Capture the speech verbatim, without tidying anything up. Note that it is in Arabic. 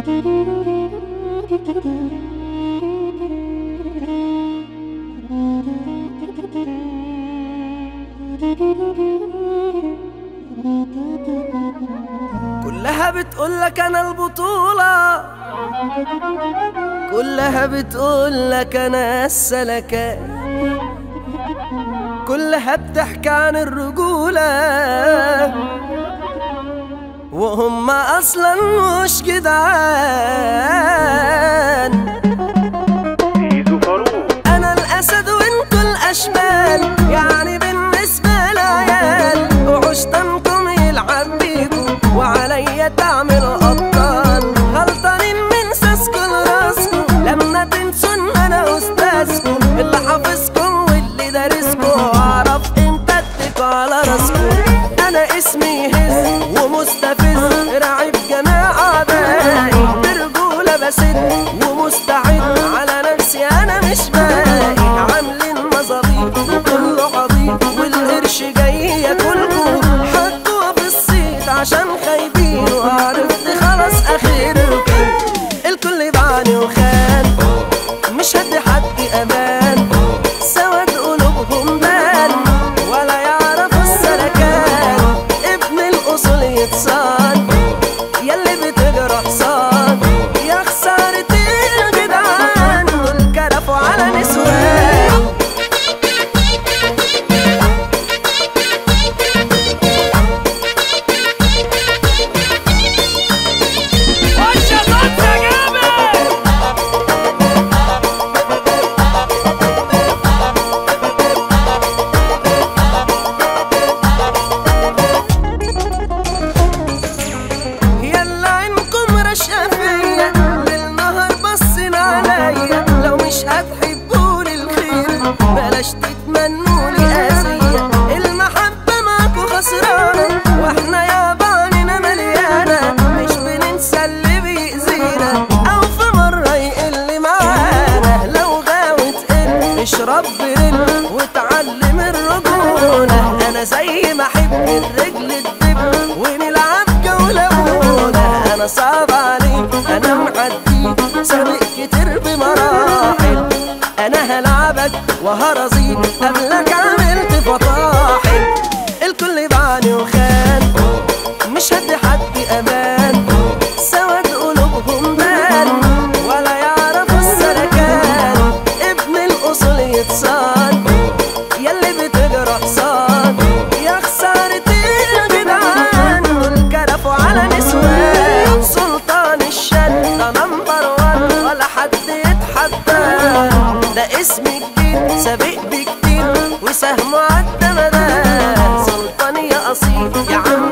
كلها بتقولك انا البطولة، كلها بتقولك انا السلكة، كلها بتحكي عن الرجولة وهم اصلا مش جدعان. انا الاسد وانتو الاشبال، يعني بالنسبة لعيال وعشتمكم يلعب بيكو وعليا تعملوا ابطال. غلطانين من ساسكو لراسكو لما تنسوا ان انا استاذكو اللي حافظكم واللي دارسكو، واعرف امتى اديكوا على راسكو. انا اسمي هز ومستفز راعي بجميع اعدائي، برجولة بسد ومستعد على نفسي انا مش باقي. عاملين مظابيط وكله عبيط والقرش جاي ياكلكوا، حطوها في الصيت عشان خايبين وعرفت خلاص اخركم. الكل بعاني وخان مش هدي حد امان، سواد قلوبهم بان ولا يعرفوا السلكان. ابن الاصول يتصان ياللي بتجرى حصان، يا خسارة الجدعان دول كرفوا على نسوان. بلاش تتمنولي قاسية، المحبة معاكو خسرانة واحنا ياباننا مليانة، مش بننسى اللي بيأذينا او في مرة يقل معانا. لو غاوي تقل اشرب برن وتعلم الرجولة، انا زي ما احب الرجل الدب ونلعب جولة أولى. انا صعب عليك انا معديك سابق كتير بمراحل، انا هلعبك وهرزيك قبلك عملت فطاحل. الكل بعاني وخان مش هدي حد امان، سواد قلوبهم بان ولا يعرفوا السلكان. ابن الاصول يتصان ياللي بتجرى حصان، يا خسارة الجدعان دول كرفوا على نسوان. سلطان الشن ده نمبر وان ولا حد يتحدى، ده اسم جديد سابق بكتير وسهمه عالدمدان. سلطان يا اصيل يا عم